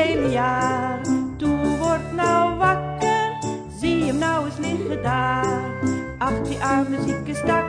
vele jaar. Toe wordt nou wakker, zie hem nou eens liggen daar. Ach, die arme zieke stak.